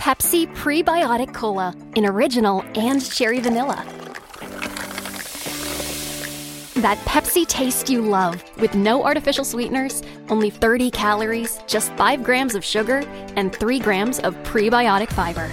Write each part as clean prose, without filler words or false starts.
Pepsi Prebiotic Cola in original and cherry vanilla. That Pepsi taste you love with no artificial sweeteners, only 30 calories, just 5 grams of sugar, and 3 grams of prebiotic fiber.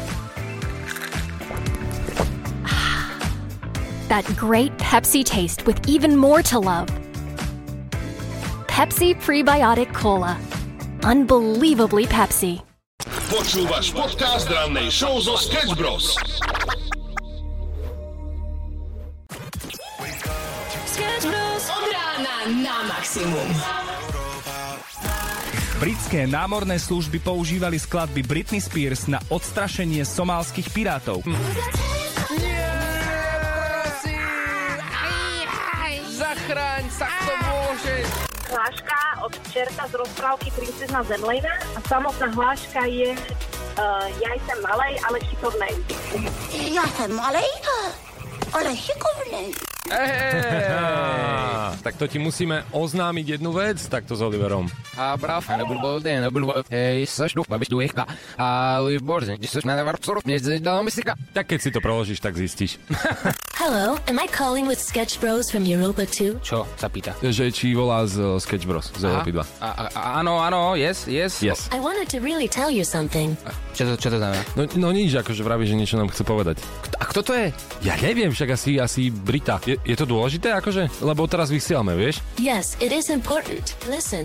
That great Pepsi taste with even more to love. Pepsi Prebiotic Cola. Unbelievably Pepsi. Počúvaš podcast rannej show zo Sketch Bros. Od rána na maximum. Britské námorné služby používali skladby Britney Spears na odstrašenie somálskych pirátov. Zachráň sa, kto môže. Hláška od čerta z rozprávky Princezna Zemlejna a samotná hláška je ja jsem malej, ale šikovnej. Ja jsem malej, ale šikovnej. Tak to ti musíme oznámiť jednu vec, takto s Oliverom. A brav, nebudu Tak keď si to preložíš, tak zistíš. Hello, am I calling with Sketch Bros from Europa 2? Čo sa pýta? Že či volá z Sketch Bros, z Európy 2. Áno, yes. I wanted to really tell you something. Čo to znamená? No nič, akože vraví, že niečo nám chce povedať. A kto to je? Ja neviem, však asi Brita. Je to dôležité, akože? Lebo teraz vysielame, vieš? Yes, it is important. Listen.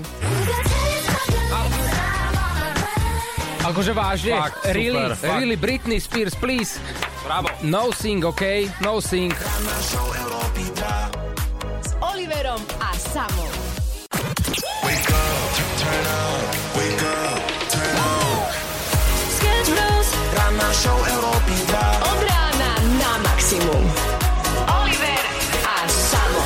Akože vážne? Fakt, Really? super, Really, Britney Spears, please. Bravo. No sing, okay? No sing. S Oliverom a Samom. Sketch Bros. Od rána na maximum. Oliver a Samo.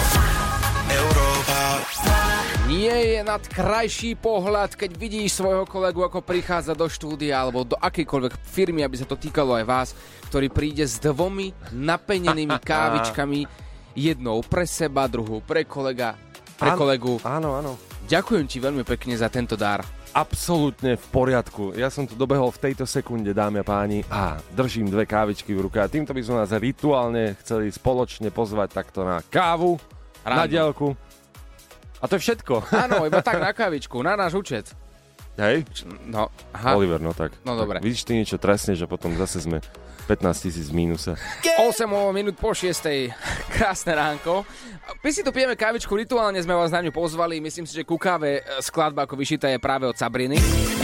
Nie je nad krajší pohľad, keď vidíš svojho kolegu, ako prichádza do štúdia alebo do akejkoľvek firmy, aby sa to týkalo aj vás, ktorý príde s 2 napenenými kávičkami, jednou pre seba, druhú pre kolegu. Áno. Ďakujem ti veľmi pekne za tento dar. Absolútne v poriadku. Ja som tu dobehol v tejto sekunde, dámy a páni, a držím 2 kávičky v ruke. A týmto by sme nás rituálne chceli spoločne pozvať takto na kávu, na diaľku. A to je všetko. Áno, iba tak na kávičku, na náš účet. Hej? No, aha. Oliver, no tak. No dobre. Vidíš ty niečo trestne, že potom zase sme 15 000 v mínuse. 8 minút po 6. Krásne ránko. My si tu pijeme kávičku, rituálne sme vás na ňu pozvali. Myslím si, že ku káve skladba ako vyšitá je práve od Sabriny.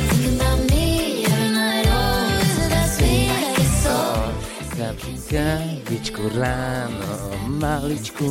Kávičku ráno, maličku.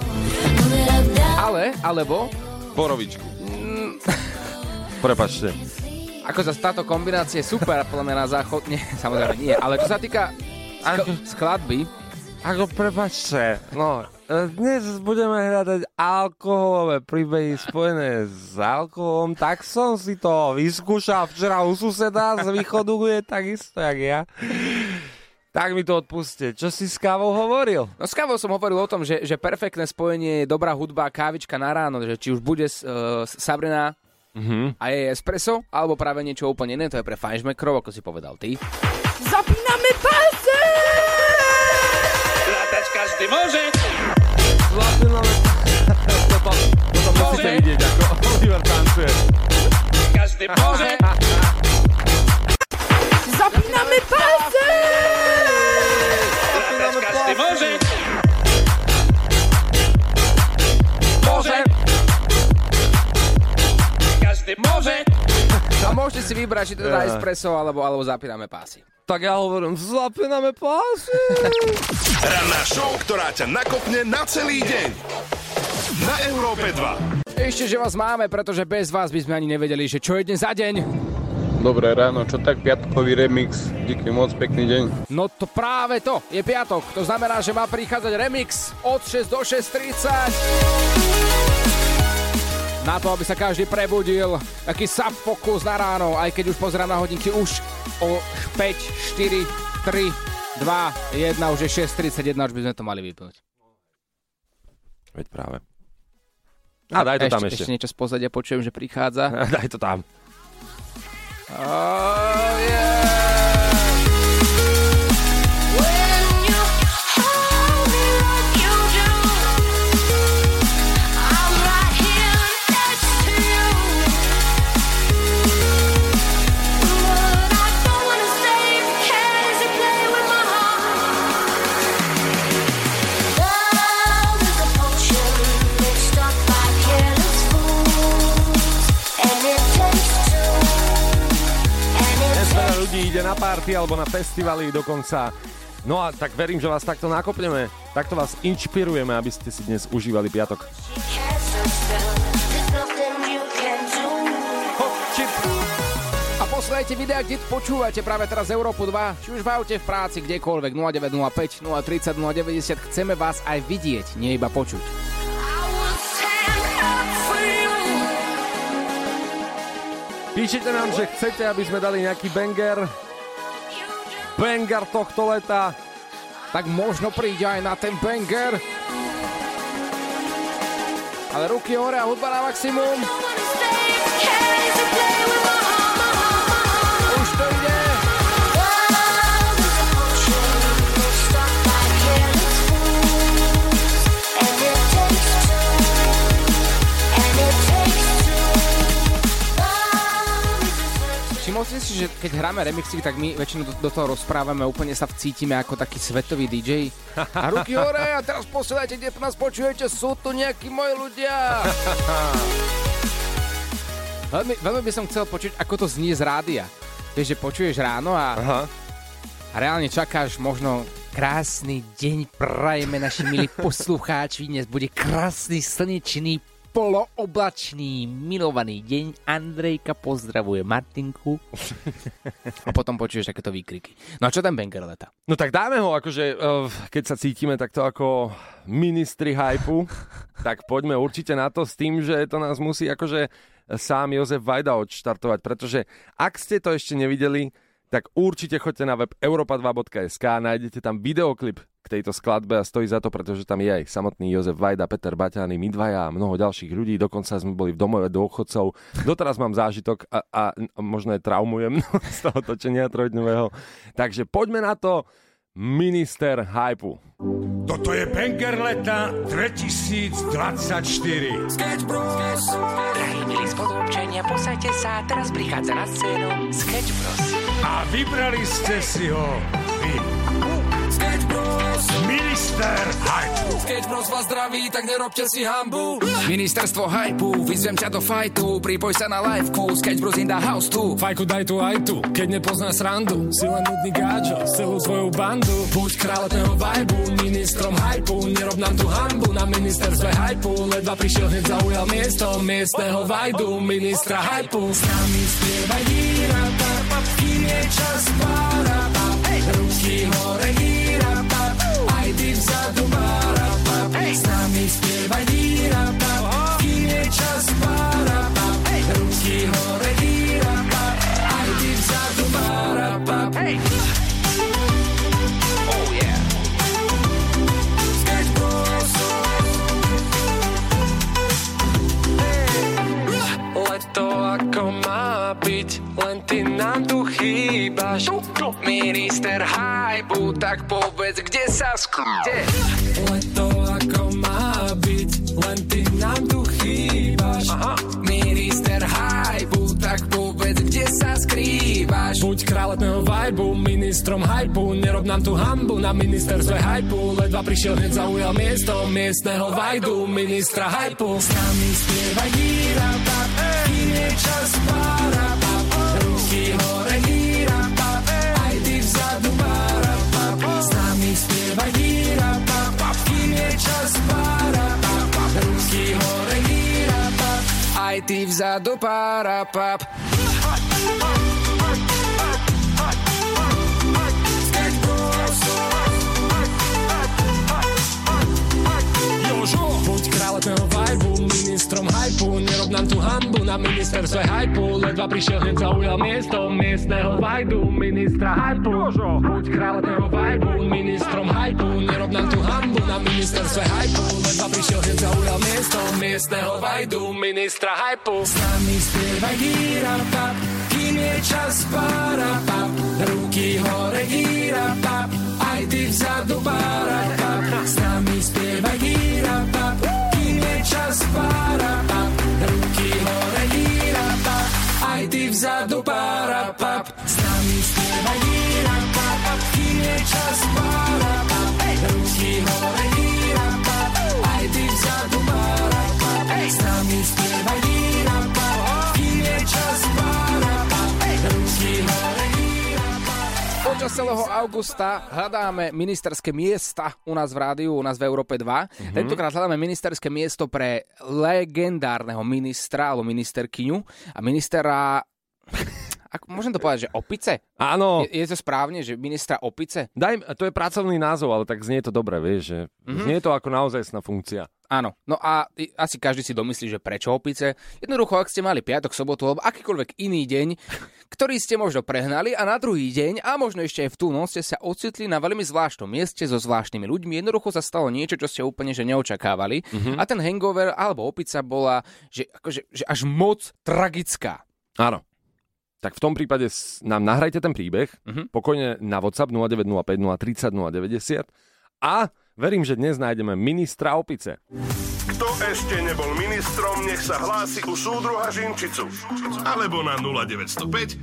Alebo Borovičku. Prepačte. ako zase táto kombinácia je super, podľa mňa na záchod. Nie, samozrejme nie, ale čo sa týka skladby. Ako prepačte, no, dnes budeme hľadať alkoholové príbehy spojené s alkoholom, tak som si to vyskúšal včera u suseda z východu, je takisto jak ja. Tak mi to odpuste. Čo si s kávou hovoril? No s kávou som hovoril o tom, že perfektné spojenie je dobrá hudba, kávička na ráno, že či už bude Sabrina a je espresso, alebo práve niečo úplne iné, to je pre fajnšmekrov, ako si povedal ty. Zapíname palce! Rátať každý môže. Toto musíte vidieť, ako Oliver tancuje. Každý môže. Zapíname palce! Rátať každý môže. Môže! Každý môže. A môžete si vybrať, či teda espresso, alebo zapíname pásy. Tak ja hovorím, zapíname pásy. Ranná show, ktorá ťa nakopne na celý deň. Na Európe 2. Ešte, že vás máme, pretože bez vás by sme ani nevedeli, že čo je dnes za deň. Dobré ráno, čo tak piatkový remix? Díky moc, pekný deň. No to práve to, je piatok. To znamená, že má prichádzať remix od 6 do 6:30. Na to, aby sa každý prebudil, taký subfokus na ráno, aj keď už pozerám na hodinky, už o 5, 4, 3, 2, 1, už je 6:31, už by sme to mali vypnúť. Veď práve. A daj to tam ešte. Ešte niečo z pozadia počujem, že prichádza. Daj to tam. Oh, yeah. ľudí ide na party alebo na festivaly dokonca. No a tak verím, že vás takto nakopneme, takto vás inšpirujeme, aby ste si dnes užívali piatok. A posledajte videa, kde počúvate práve teraz Európu 2, či už v aute, v práci, kdekoľvek, 0905, 030, 090, chceme vás aj vidieť, nie iba počuť. Píšete nám, že chcete, aby sme dali nejaký banger tohto leta. Tak možno príde aj na ten banger. Ale ruky hore a hudba na maximum. Už to ide. Všimol si, že keď hráme remixy, tak my väčšinou do toho rozprávame, úplne sa vcítime ako taký svetový DJ. A ruky hore a teraz posielajte, kde nás počujete, sú tu nejakí moji ľudia. Veľmi by som chcel počuť, ako to znie z rádia. Vieš, že počuješ ráno a reálne čakáš možno krásny deň, prajeme naši milí poslucháči, dnes bude krásny slnečný polooblačný, milovaný deň. Andrejka pozdravuje Martinku. A potom počuješ takéto výkriky. No a čo ten banger leta? No tak dáme ho, akože keď sa cítime takto ako ministri hypu, tak poďme určite na to s tým, že to nás musí akože sám Jozef Vajda odštartovať, pretože ak ste to ešte nevideli, tak určite choďte na web europa2.sk, nájdete tam videoklip k tejto skladbe a stojí za to, pretože tam je aj samotný Jozef Vajda, Peter Baťány, my dvaja a mnoho ďalších ľudí, dokonca sme boli v domove dôchodcov. Doteraz mám zážitok a možno aj traumujem z toho točenia trojdňového. Takže poďme na to, minister hypu. Toto je banger leta 2024. Sketch Bros. Drahí milí spoluobčania, posaďte sa, teraz prichádza na scénu Sketch Bros. A vybrali ste si ho vy. Sketch Bros. Minister hypu. Sketch Bros vás zdraví, tak nerobte si hanbu. Ministerstvo hypu, vyzvem ťa do fajtu, pripoj sa na liveku, Sketch Bros in the house tu. Fajku daj tu aj tu, keď nepoznáš srandu, si len nudný gáčo, celú svoju bandu. Buď kráľatného vibu, ministrom hypu, nerob nám tu hanbu, na ministerstve hypu, ledva prišiel, hneď zaujal miesto miestneho vajdu, ministra hypu. S nami spievaj hýra, kým je čas pára, ruky hore hýra, aj ty vzadu pára, s nami spievaj hýra, kým je čas pára, ruky hore hýra, aj ty vzadu pára, Oh yeah. Sketch Bros. Leto ako má byť, len ty nám tu chýbaš. Minister hypu, tak povedz, kde sa skryte. Leto ako má byť, len ty nám tu chýbaš. Minister hypu, tak povedz, kde sa skrývaš. Buď kráľatného vibu, ministrom hypu, nerob nám tu hanbu, na ministerstve hypu, ledva prišiel, hneď zaujal miesto miestneho vajdu, ministra hypu. S nami spievaj hýra, kým je čas pára, ruky hore hýra, aj ty vzadu pára, s nami spievaj hýra, kým je čas pára, ruky hore hýra, aj ty vzadu pára, pap. Buď kráľatného vibu, ministrom hypu, nerob nám tu hanbu, na ministerstve hypu, ledva prišiel, hneď zaujal miesto miestneho vajdu, ministra hypu. Buď kráľatného vibu, ministrom hypu, nerob nám tu hanbu, na ministerstve hypu, ledva prišiel, hneď zaujal miesto miestneho vajdu, ministra hypu. S nami spievaj hýra, pap, kým je čas pára, pap, ruky hore hýra, pap, aj ty vzadu pára, pap, s nami spievaj hýra, pap, kým je čas pára, pap, ruky hore hýra, pap, aj ty vzadu pára, pap, s nami spievaj hýra, pap, kým je čas pára, pap, ruky hore hýra, pap, aj ty vzadu pára, pap, s nami spievaj hýra, pap, kým je čas pára, pap, ruky hore hýra. Počas celého augusta hľadáme ministerské miesta u nás v rádiu, u nás v Európe 2. Tentokrát hľadáme ministerské miesto pre legendárneho ministra alebo ministerkyňu a ministera... Môžem to povedať, že opice? Áno. Je to správne, že ministra opice? To je pracovný názov, ale tak znie to dobre, vieš, že znie to ako naozajstná funkcia. Áno, no a asi každý si domyslí, že prečo opice? Jednoducho, ak ste mali piatok, sobotu alebo akýkoľvek iný deň, ktorý ste možno prehnali a na druhý deň a možno ešte aj v tú noc ste sa ocitli na veľmi zvláštnom mieste so zvláštnymi ľuďmi, jednoducho sa stalo niečo, čo ste úplne že neočakávali a ten hangover alebo opica bola že až moc tragická. Áno. Tak v tom prípade nám nahrajte ten príbeh, pokojne na WhatsApp 0905 030 090 a verím, že dnes nájdeme ministra opice. Kto ešte nebol ministrom, nech sa hlási u súdruha Žinčicu. Alebo na 0905 030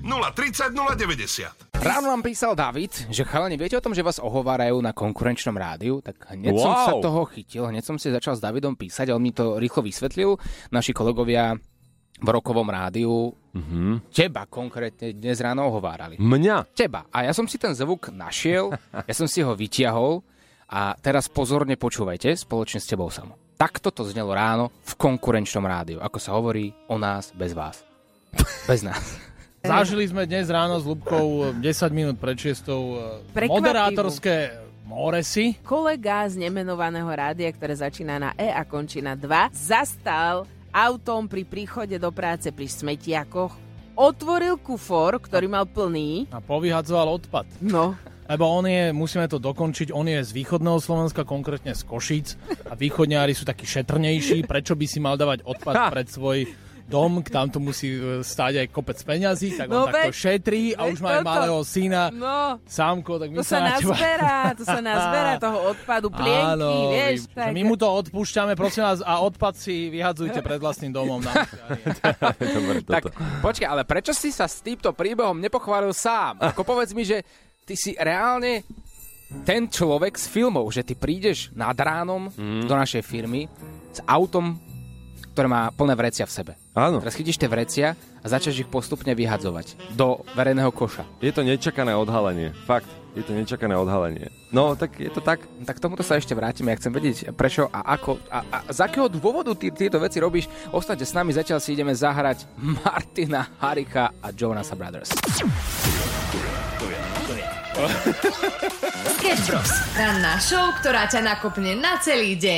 090. Ráno nám písal David, že chalani, viete o tom, že vás ohovárajú na konkurenčnom rádiu? Tak hneď som sa toho chytil, hneď som si začal s Davidom písať a on mi to rýchlo vysvetlil. Naši kolegovia v rokovom rádiu teba konkrétne dnes ráno ohovárali. Mňa? Teba. A ja som si ten zvuk našiel, ja som si ho vytiahol a teraz pozorne počúvajte spoločne s tebou samo. Takto to znelo ráno v konkurenčnom rádiu. Ako sa hovorí, o nás bez vás. Bez nás. Zažili sme dnes ráno s Ľubkou 10 minút pred 6 moderátorské moresy. Kolega z nemenovaného rádia, ktoré začína na E a končí na 2, zastal autom pri príchode do práce pri smetiakoch, otvoril kufor, ktorý mal plný. A povyhadzoval odpad. No. Lebo musíme to dokončiť, on je z východného Slovenska, konkrétne z Košíc a východňári sú takí šetrnejší. Prečo by si mal dávať odpad pred svoj dom, tam to musí stáť aj kopec peňazí, tak on takto šetrí a už má aj malého syna, Sámko, tak my to sa nazberá toho odpadu, plienky, áno, vieš. Tak... My mu to odpúšťame, prosím vás, a odpad si vyhadzujte pred vlastným domom. Tak počkaj, ale prečo si sa s týmto príbehom nepochválil sám? Ako povedz mi, že ty si reálne ten človek z filmov, že ty prídeš nad ránom do našej firmy s autom, ktoré má plné vrecia v sebe. Áno. Teraz chytíš tie vrecia a začneš ich postupne vyhadzovať do verejného koša. Je to nečakané odhalenie. Fakt, je to nečakané odhalenie. No, tak je to tak. Tak tomuto sa ešte vrátime. Ja chcem vedieť, prečo a ako a z akého dôvodu tieto veci robíš. Ostaňte s nami, zatiaľ si ideme zahrať Martina Haricha a Jonasa Brothers. Sketch Bros. Ranná show, ktorá ťa nakopne na celý deň.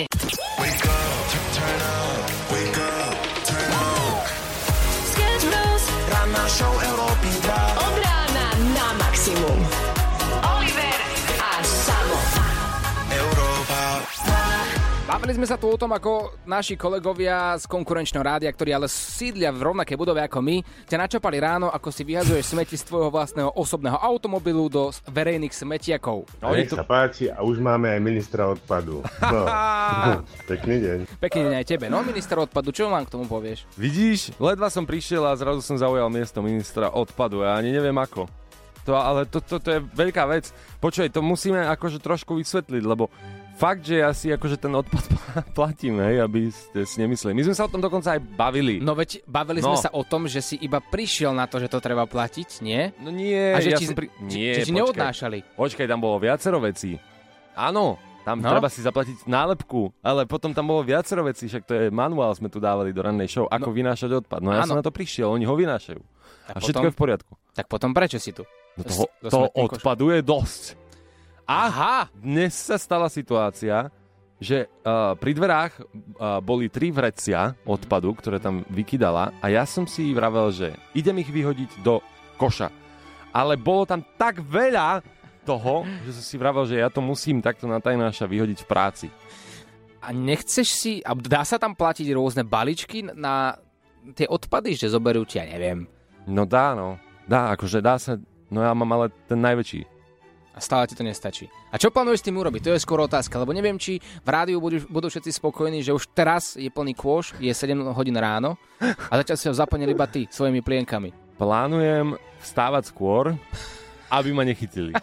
Ranná show Európy 2. Od rána na maximum. Oliver a Samo. Európa. Bavili sme sa tu o tom, ako naši kolegovia z konkurenčného rádia, ktorí ale sídlia v rovnakej budove ako my, ťa načapali ráno, ako si vyhadzuješ smeti z tvojho vlastného osobného automobilu do verejných smetiakov. No, nech sa páči a už máme aj ministra odpadu. No. Pekný deň. Pekný deň aj tebe. No, minister odpadu, čo vám k tomu povieš? Vidíš, ledva som prišiel a zrazu som zaujal miesto ministra odpadu. Ja ani neviem ako. Ale to je veľká vec. Počuj, to musíme akože trošku vysvetliť, lebo fakt, že ja si akože ten odpad platím, hej, aby ste si nemysleli. My sme sa o tom dokonca aj bavili. No veď bavili sme sa o tom, že si iba prišiel na to, že to treba platiť, nie? No nie. A že ti neodnášali. Počkaj, tam bolo viacero vecí. Áno, tam treba si zaplatiť nálepku, ale potom tam bolo viacero vecí, však to je manuál, sme tu dávali do rannej show, ako vynášať odpad. No ja som na to prišiel, oni ho vynášajú. A všetko je v poriadku. Tak potom prečo si tu? No toho odpadu je dosť. Aha, dnes sa stala situácia, že pri dverách boli 3 vrecia odpadu, ktoré tam vykydala a ja som si vravel, že idem ich vyhodiť do koša. Ale bolo tam tak veľa toho, že som si vravel, že ja to musím takto na tajnáša vyhodiť v práci. A nechceš si, a dá sa tam platiť rôzne baličky na tie odpady, že zoberú ti, ja neviem. No dá, akože dá sa, no ja mám ale ten najväčší. A stále ti to nestačí. A čo plánuješ s tým urobiť? To je skoro otázka, lebo neviem, či v rádiu budú všetci spokojní, že už teraz je plný kôš, je 7 hodín ráno a zatiaľ si ho zaplnili iba ty svojimi plienkami. Plánujem vstávať skôr, aby ma nechytili.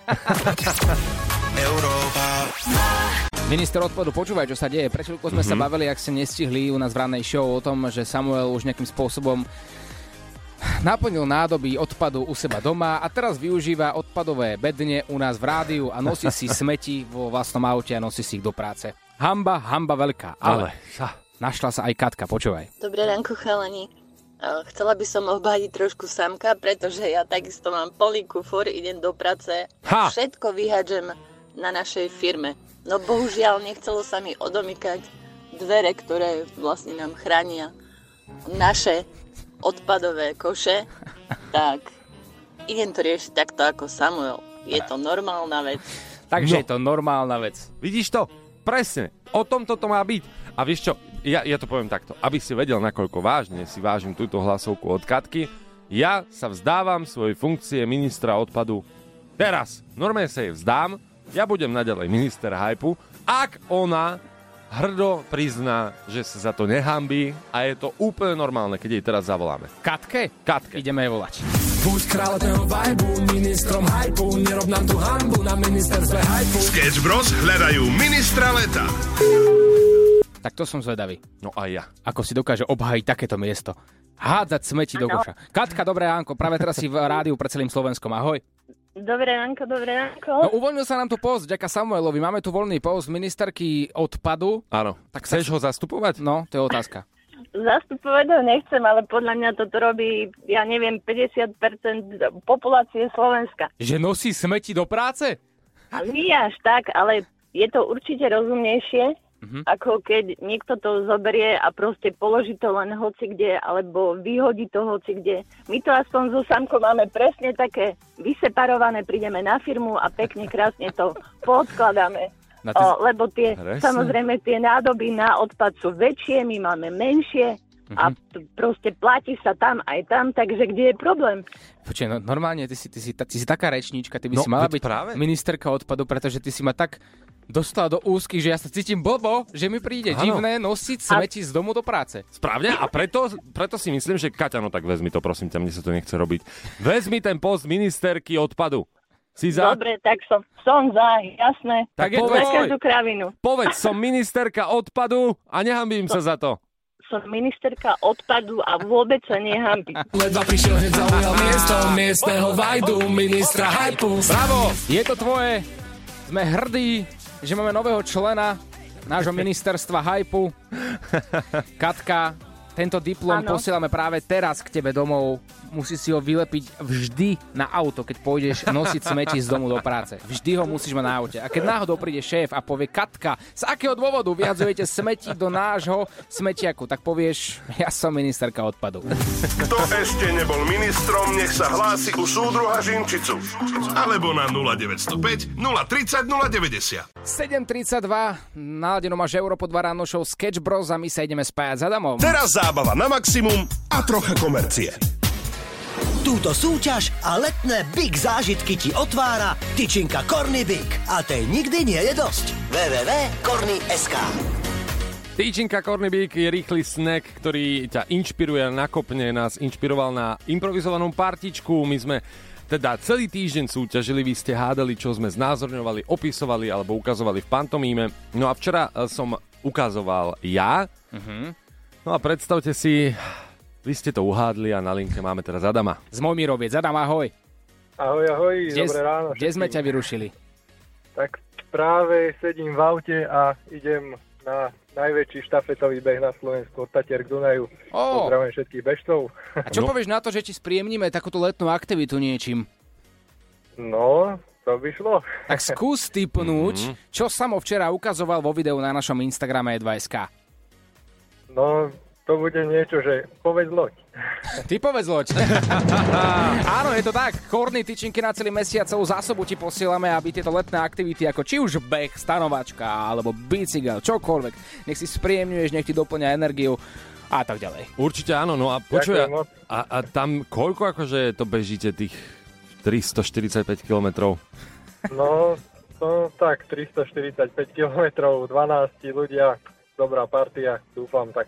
Minister odpadu, počúvaj, čo sa deje. Pred chvíľkou sme sa bavili, ak ste nestihli u nás v rannej show o tom, že Samuel už nejakým spôsobom naplnil nádoby odpadu u seba doma a teraz využíva odpadové bedne u nás v rádiu a nosí si smeti vo vlastnom aute a nosí si ich do práce. Hamba veľká. Ale našla sa aj Katka, počúvaj. Dobré ránko, chalani. Chcela by som obhájiť trošku Samka, pretože ja takisto mám plný kufor, idem do práce a všetko vyhádžem na našej firme. No bohužiaľ nechcelo sa mi odomykať dvere, ktoré vlastne nám chránia naše odpadové koše, tak idem to riešiť takto ako Samuel. Je to normálna vec. Takže je to normálna vec. Vidíš to? Presne. O tom toto má byť. A vieš čo, ja to poviem takto. Aby si vedel, nakoľko vážne si vážim túto hlasovku od Katky, ja sa vzdávam svojej funkcie ministra odpadu teraz. Normálne sa jej vzdám, ja budem naďalej minister hypu, ak ona hrdo prizná, že sa za to nehambí a je to úplne normálne, keď jej teraz zavoláme. Katke? Ideme jej volať. Buď kráľovného vibu, ministrom hypu, nerob nám tu hanbu na ministerstve hypu. Sketch Bros hľadajú ministra leta. Tak to som zvedavý. No aj ja. Ako si dokáže obhájiť takéto miesto. Hádzať smeti do koša. Katka, dobré ránko. Práve teraz si v rádiu pre celým Slovenskom. Ahoj. Dobré ránko. No uvoľnil sa nám tu post, ďaká Samuelovi. Máme tu voľný post ministerky odpadu. Áno. Tak chceš ho zastupovať? No, to je otázka. Zastupovať ho nechcem, ale podľa mňa toto robí, 50% populácie Slovenska. Že nosí smeti do práce? A nie až tak, ale je to určite rozumnejšie, ako keď niekto to zoberie a proste položí to len hoci kde, alebo vyhodí to hoci kde. My to aspoň so Samkom máme presne také vyseparované, prídeme na firmu a pekne, krásne to poodkladáme. Lebo samozrejme tie nádoby na odpad sú väčšie, my máme menšie a proste platí sa tam aj tam, takže kde je problém? Počuj, no normálne, ty si taká rečníčka, ty by si mala byť ministerka odpadu, pretože ty si ma tak dostala do úzky, že ja sa cítim blbo, že mi príde divné nosiť smeti z domu do práce. Správne? A preto si myslím, že Kaťa, no tak vezmi to, prosím ťa, mne sa to nechce robiť. Vezmi ten post ministerky odpadu. Si za? Dobre, tak som za, jasné. Tak povedz, za každú kravinu. Povedz, som ministerka odpadu a nehambím sa za to. Som ministerka odpadu a vôbec sa nehambím. Ledva prišiel, hneď zaujal miesto miestneho vajdu, ministra hypu. Bravo, je to tvoje. Sme hrdí, že máme nového člena nášho ministerstva hypu. Katka, tento diplom posielame práve teraz k tebe domov. Musíš si ho vylepiť vždy na auto, keď pôjdeš nosiť smeti z domu do práce. Vždy ho musíš mať na aute. A keď náhodou príde šéf a povie: Katka, z akého dôvodu vyhadzujete smeti do nášho smetiaku, tak povieš: ja som ministerka odpadu. Kto ešte nebol ministrom, nech sa hlási u súdruha Žinčicu. Alebo na 0905 030 090. 7:32, naladenú máš Európo 2 ráno show Sketch Bros a my sa ideme spájať s Adamom. Teraz zábava na maximum a trocha komercie. Túto súťaž a letné Big zážitky ti otvára tyčinka Corny Big. A tej nikdy nie je dosť. www.corny.sk. Tyčinka Corny Big je rýchly snack, ktorý ťa inšpiruje, nakopne, nás inšpiroval na improvizovanú partičku. My sme teda celý týždeň súťažili, vy ste hádali, čo sme znázorňovali, opisovali alebo ukazovali v pantomíme. No a včera som ukazoval ja. No a predstavte si, vy ste to uhádli a na linke máme teraz Adama. Z Mojmiroviec. Adam, ahoj. Ahoj, dobré ráno. Kde sme ťa vyrušili? Tak práve sedím v aute a idem na najväčší štafetový beh na Slovensku od Tatier k Dunaju. Pozdravujem všetkých bežcov. A čo povieš na to, že ti spríjemníme takúto letnú aktivitu niečím? No, to by šlo. Tak skús tipnúť, čo Samo včera ukazoval vo videu na našom Instagrame E2SK. No, to bude niečo, že povedz loď. Ty povedz loď. Áno, je to tak. Corny tyčinky na celý mesiac, celú zásobu ti posielame, aby tieto letné aktivity, ako či už beh, stanovačka, alebo bicykel, čokoľvek, nech si spríjemňuješ, nech ti doplňa energiu a tak ďalej. Určite áno, no a počuj, a tam koľko akože to bežíte, tých 345 kilometrov? No, tak 345 kilometrov, 12 ľudia, dobrá partia, dúfam, tak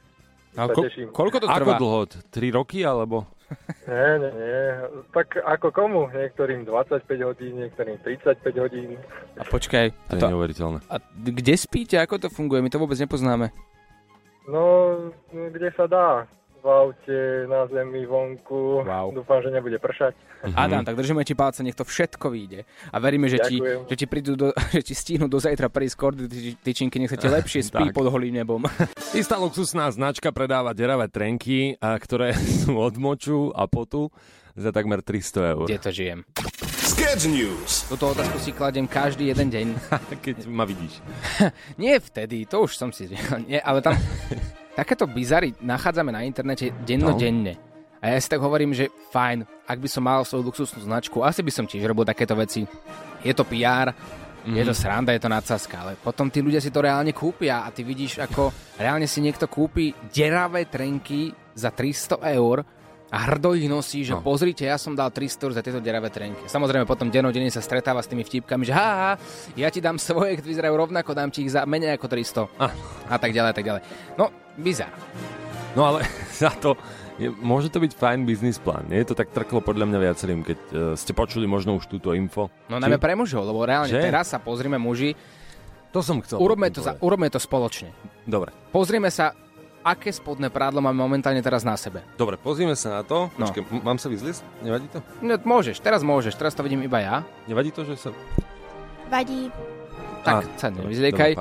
koľko to trvá? Ako dlho? 3 roky, alebo? Nie. Tak ako komu? Niektorým 25 hodín, niektorým 35 hodín. A počkaj. To je neuveriteľné. A kde spíte? Ako to funguje? My to vôbec nepoznáme. No, kde sa dá. v aute, na zemi, vonku. Wow. Dúfam, že nebude pršať. Adam, tak držíme ti palce, nech to všetko vyjde. A veríme, že ti stihnú do zajtra prísť kordy tyčinky, nech sa ti lepšie spí pod holým nebom. Istá luxusná značka predáva deravé trenky, ktoré sú od moču a potu za takmer 300 eur. Kde to žijem? Sketch News. Túto otázku si kladiem každý jeden deň. Keď ma vidíš. Nie vtedy, to už som si... Nie, ale tam takéto bizary nachádzame na internete dennodenne. A ja si tak hovorím, že fajn, ak by som mal svoju luxusnú značku, asi by som tiež robil takéto veci. Je to PR, je to sranda, je to nadsázka, ale potom tí ľudia si to reálne kúpia a ty vidíš, ako reálne si niekto kúpi deravé trenky za 300 eur a hrdo ich nosí, že pozrite, ja som dal 300 eur za tieto deravé trenky. Samozrejme potom dennodenne sa stretáva s tými vtipkami, že ja ti dám svoje, ktoré vyzerajú rovnako, dám ti ich za menej ako 300 a tak ďalej, tak ďalej. No, bizar. No ale za to, môže to byť fajn biznis plán, nie? To tak trklo podľa mňa viacerým, keď ste počuli možno už túto info. No najmä pre mužov, lebo reálne teraz sa pozrime muži. To som chcel. Urobme to spoločne. Dobre. Pozrime sa, aké spodné prádlo máme momentálne teraz na sebe. Dobre, pozrime sa na to. Počkej, mám sa vyzliesť? Nevadí to? No, môžeš, teraz to vidím iba ja. Nevadí to, že sa... Vadí. Tak sa nevyzliekaj.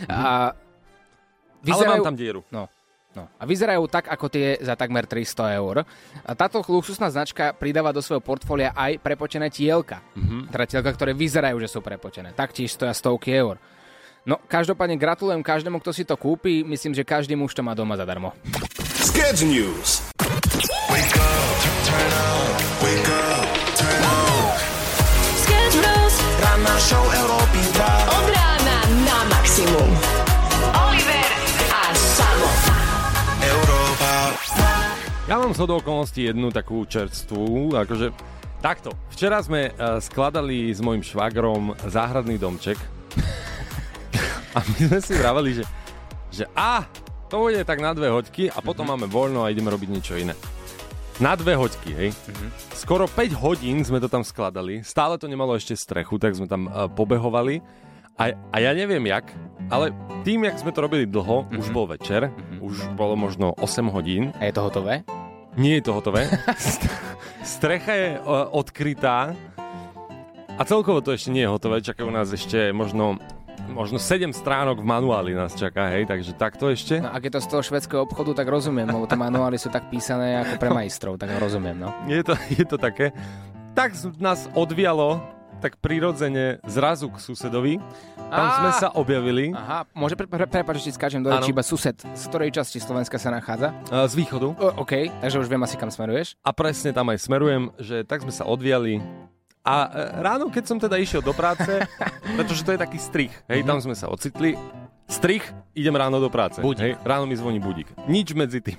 Ale mám tam dieru. No. A vyzerajú tak, ako tie za takmer 300 eur. A táto luxusná značka pridáva do svojho portfólia aj prepočené tielka. Teda tielka, ktoré vyzerajú, že sú prepočené. Taktiež stoja stovky eur. No, každopádne gratulujem každému, kto si to kúpi. Myslím, že každý muž to má doma zadarmo. Sketch News. Wake up, turn up, wake up, turn up. Sketch News. Ranná show Európy 2. Od rána na maximum. Oliver a Samo. Európa. Ja mám zhodou okolností jednu takú čerstvú, akože takto. Včera sme skladali s mojim švagrom záhradný domček a my sme si vraveli, že to bude tak na 2 hoďky a potom máme voľno a ideme robiť niečo iné. Na 2 hoďky, hej. Skoro 5 hodín sme to tam skladali, stále to nemalo ešte strechu, tak sme tam pobehovali a ja neviem jak, ale tým, jak sme to robili dlho, už bol večer, už bolo možno 8 hodín. A je to hotové? Nie je to hotové. Strecha je odkrytá a celkovo to ešte nie je hotové, čakajú nás ešte možno 7 stránok v manuáli nás čaká, hej, takže takto ešte. No, ak je to z toho švédskeho obchodu, tak rozumiem, lebo tie manuály sú tak písané ako pre majstrov, tak rozumiem, no. Je to také. Tak nás odvialo tak prirodzene zrazu k susedovi. Tam sme sa objavili. Aha, môže prepáč, že ti skáčem do reči, iba sused, z ktorej časti Slovenska sa nachádza? Z východu. OK, takže už viem asi, kam smeruješ. A presne tam aj smerujem, že tak sme sa odviali. A ráno, keď som teda išiel do práce, pretože to je taký strih, hej, tam sme sa ocitli. Strih, idem ráno do práce. Hej, ráno mi zvoní budík. Nič medzi tým.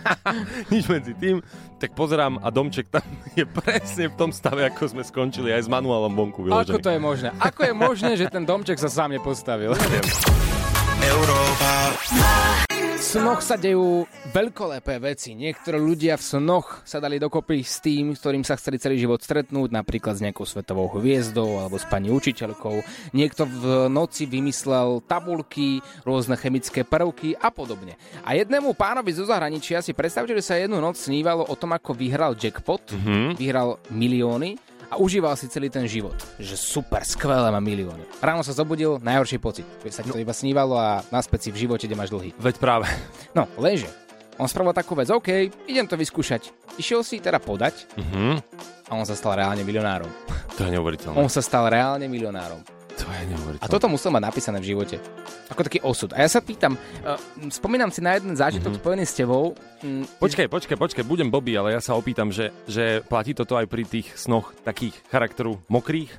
Tak pozerám a domček tam je presne v tom stave, ako sme skončili aj s manuálom vonku vyložený. Ako to je možné? Ako je možné, že ten domček sa sám nepostavil? Európa. V snoch sa dejú veľkolepé veci. Niektorí ľudia v snoch sa dali dokopy s tým, s ktorým sa chceli celý život stretnúť, napríklad s nejakou svetovou hviezdou alebo s pani učiteľkou. Niekto v noci vymyslel tabuľky, rôzne chemické prvky a podobne. A jednému pánovi zo zahraničia si predstavte, že sa jednu noc snívalo o tom, ako vyhral jackpot, vyhral milióny a užíval si celý ten život. Že super, skvelé, má milióny. Ráno sa zobudil, najhorší pocit. Že sa ti to iba snívalo a naspäť si v živote, kde máš dlhy. Veď práve. No, lenže on spravil takú vec, OK, idem to vyskúšať. Išiel si teda podať a on sa stal reálne milionárom. To je neuveriteľné. On sa stal reálne milionárom. To je neuveriteľné. A toto musel mať napísané v živote. Ako taký osud. A ja sa pýtam, spomínam si na jeden zážitok spojený s tebou. Počkaj, budem Bobby, ale ja sa opýtam, že platí toto aj pri tých snoch takých charakteru mokrých?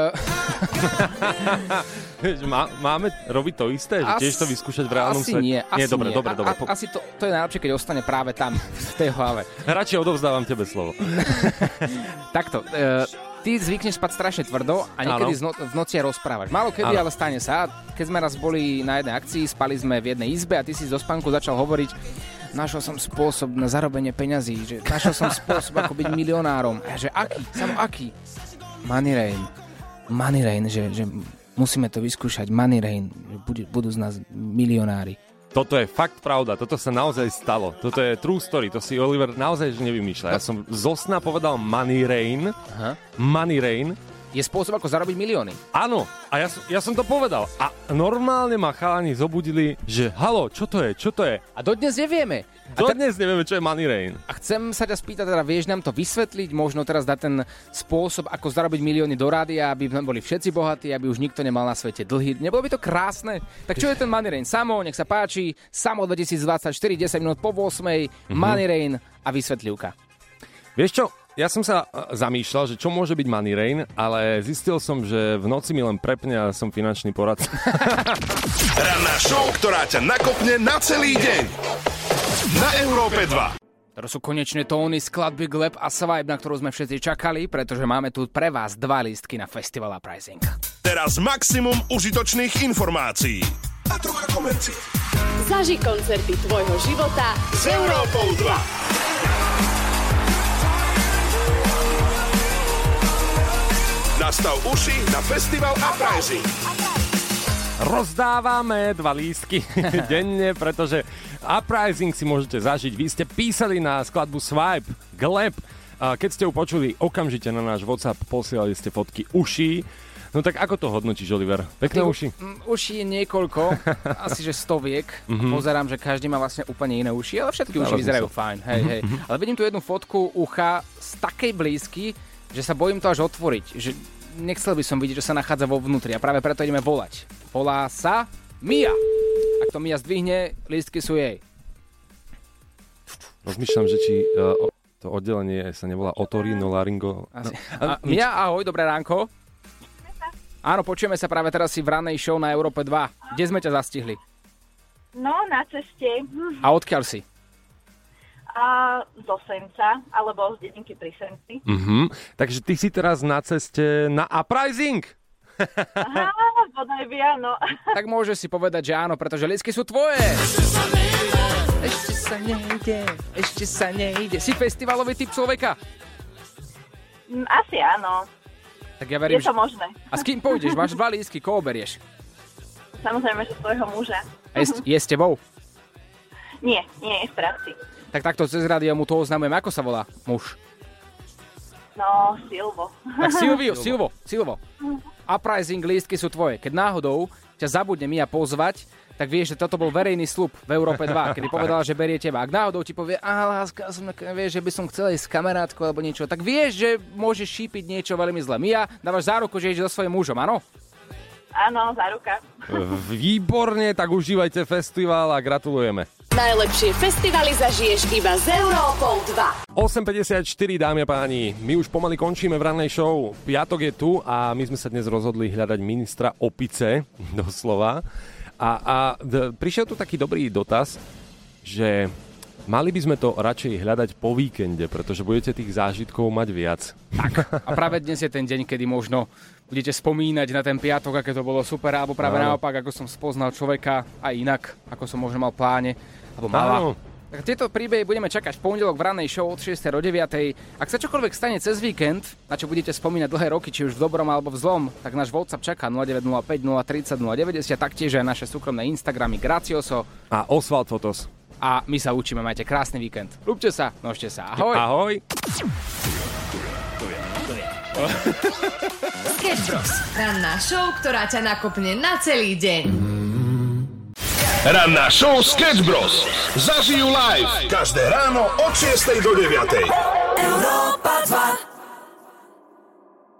Máme robiť to isté? Že tiež to vyskúšať v reálnom svete? Nie, dobre. Asi to je najlepšie, keď ostane práve tam, v tej hlave. Radšej odovzdávam tebe slovo. Takto, ty zvykneš spať strašne tvrdo a niekedy v noci rozprávaš. Málo kedy, ale stane sa. Keď sme raz boli na jednej akcii, spali sme v jednej izbe a ty si zo spánku začal hovoriť: našiel som spôsob na zarobenie peňazí, že našiel som spôsob, ako byť milionárom. A že aký? Samo aký? Money Rain, že musíme to vyskúšať. Money Rain, že budú z nás milionári. Toto je fakt pravda, toto sa naozaj stalo. Toto je true story, to si Oliver naozaj nevymýšľa. Ja som zo sna povedal money rain. Aha. Money rain. Je spôsob, ako zarobiť milióny. Áno, a ja som to povedal. A normálne ma chalani zobudili, že halo, čo to je? A dodnes nevieme. Dodnes nevieme, čo je money rain. A chcem sa ťa spýtať, teda vieš nám to vysvetliť, možno teraz dať ten spôsob, ako zarobiť milióny do rádia, aby boli všetci bohatí, aby už nikto nemal na svete dlhy. Nebolo by to krásne? Tak čo je ten money rain? Samo, nech sa páči, Samo 2024, 10 minút po 8, money rain a vysvetlivka. Vieš čo? Ja som sa zamýšľal, že čo môže byť money rain, ale zistil som, že v noci mi len prepne a som finančný poradca. Ranná show, ktorá ťa nakopne na celý deň. Na Európe 2. To sú konečné tóny skladby Gleb a Swipe, na ktorú sme všetci čakali, pretože máme tu pre vás 2 lístky na festival Uprising. Teraz maximum užitočných informácií. A trocha komercie. Zaži koncerty tvojho života s Európou 2. Nastav uši na festival Uprising. Rozdávame 2 lístky denne, pretože Uprising si môžete zažiť. Vy ste písali na skladbu Swipe, Gleb. A keď ste ju počuli, okamžite na náš WhatsApp posielali ste fotky uší. No tak ako to hodnotíš, Oliver? Pekné uši? Uši je niekoľko, asi že 100. Pozerám, že každý má vlastne úplne iné uši, ale všetky uši vyzerajú fajn. Hej. Ale vidím tu jednu fotku ucha z takej blízky, že sa bojím to až otvoriť. Že nechcel by som vidieť, že sa nachádza vo vnútri a práve preto ideme volať. Volá sa Mia. Ak to Mia zdvihne, lístky sú jej. Rozmýšľam, že či to oddelenie sa nevolá otorinolaringo. Mia, ahoj, dobré ránko. Áno, počujeme sa práve teraz si v rannej show na Európe 2. Kde sme ťa zastihli? No, na ceste. A odkiaľ si? Zo Senca, alebo z dedinky pri Senci. Takže ty si teraz na ceste na Uprising? Aha, bodaj by áno. Tak môžeš si povedať, že áno, pretože lístky sú tvoje. Ešte sa nejde. Si festivalový typ človeka? Asi áno. Tak ja verím, je to možné. A s kým pôjdeš? Máš 2 lístky, koho berieš? Samozrejme, že svojho muža. Je s tebou? Nie, je v práci. Tak takto cez rádio mu to oznamujem. Ako sa volá muž? No, Silvo. Tak Silvo. Uprising lístky sú tvoje. Keď náhodou ťa zabudne Mia pozvať, tak vieš, že toto bol verejný sľub v Európe 2, kedy povedala, že berie teba. Ak náhodou ti povie, láska, vieš, že by som chcel ísť s kamarátkou alebo niečo, tak vieš, že môžeš šípiť niečo veľmi zle. Mia, dávaš záruku, že ideš so svojím mužom, áno? Áno, záruka. Výborne, tak užívajte festival a gratulujeme. Najlepšie festivaly zažiješ iba z Európou 2. 8.54, dámy a páni, my už pomaly končíme v rannej show. Piatok je tu a my sme sa dnes rozhodli hľadať ministra opice, doslova. A prišiel tu taký dobrý dotaz, že mali by sme to radšej hľadať po víkende, pretože budete tých zážitkov mať viac. Tak, a práve dnes je ten deň, kedy možno budete spomínať na ten piatok, aké to bolo super, alebo práve naopak, ako som spoznal človeka aj inak, ako som možno mal pláne, alebo mala. Tak tieto príbehy budeme čakať v pondelok v rannej show od 6. do 9. Ak sa čokoľvek stane cez víkend, na čo budete spomínať dlhé roky, či už v dobrom alebo v zlom, tak náš WhatsApp čaká 0905 030 090, taktiež aj naše súkromné Instagramy Gracioso a Oswald Fotos. A my sa učíme, majte krásny víkend. Ľúbte sa, nožte sa. Ahoj. Ahoj. Sketch Bros. Ranná show, ktorá ťa nakopne na celý deň. Ranná show Sketch Bros. Zažijú live každé ráno od 6. do 9. Európa 2.